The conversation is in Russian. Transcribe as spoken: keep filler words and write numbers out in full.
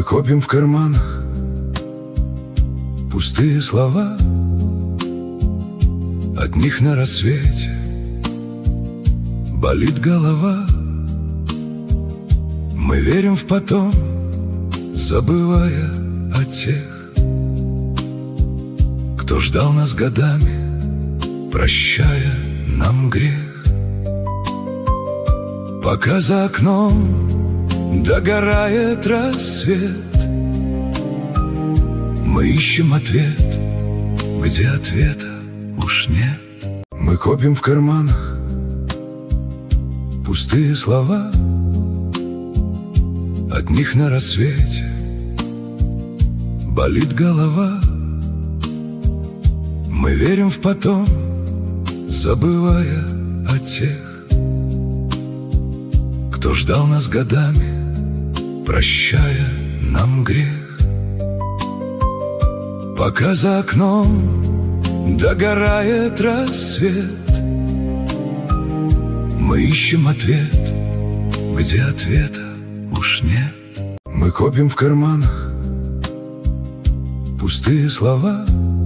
Мы копим в карманах пустые слова, от них на рассвете болит голова. Мы верим в потом, забывая о тех, кто ждал нас годами, прощая нам грех. Пока за окном догорает рассвет, мы ищем ответ, где ответа уж нет. Мы копим в карманах пустые слова, от них на рассвете болит голова. Мы верим в потом, забывая о тех, кто ждал нас годами, прощая нам грех. Пока за окном догорает рассвет, мы ищем ответ, где ответа уж нет. Мы копим в карманах пустые слова,